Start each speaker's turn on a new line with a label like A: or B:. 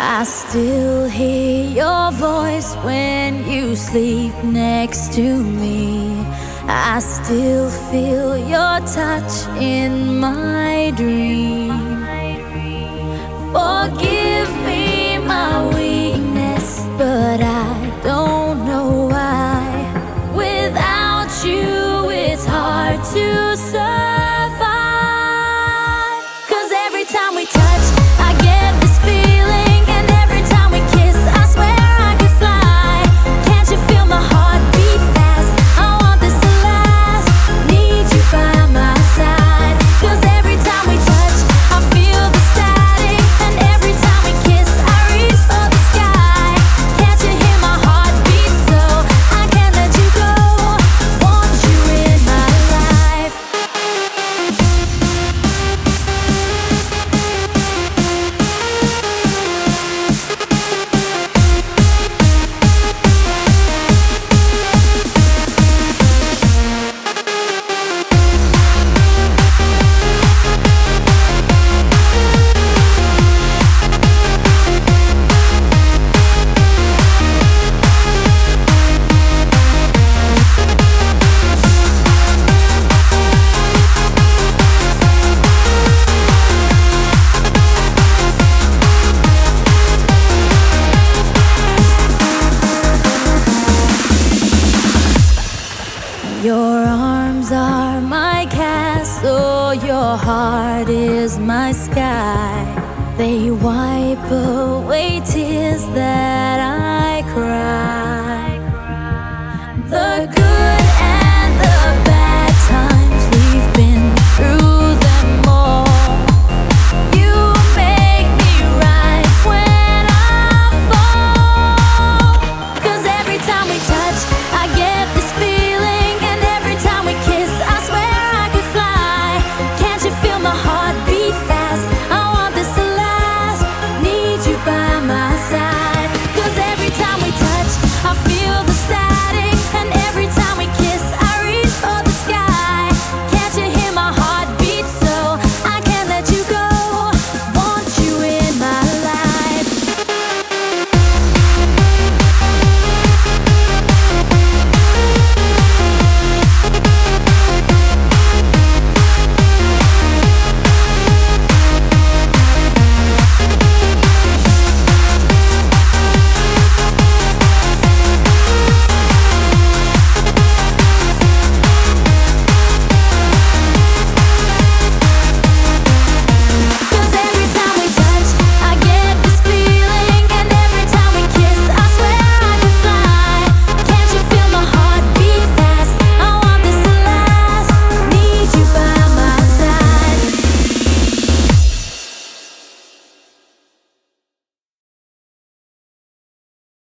A: I still hear your voice when you sleep next to me. I still feel your touch in my dream. Forgive me my weakness, but I don't know why. Without you, it's hard to survive. 'Cause every time we touch, I get this feeling, and every time we kiss, I swear I could fly. Can't you feel my heart beat fast? I want this to last. Need you by my side. 'Cause every time we touch, I feel the static, and every time we kiss, I reach for the sky. Can't you hear my heart beat? So I can't let you go. Want you in my life. Your arms are my castle, your heart is my sky. They wipe away tears that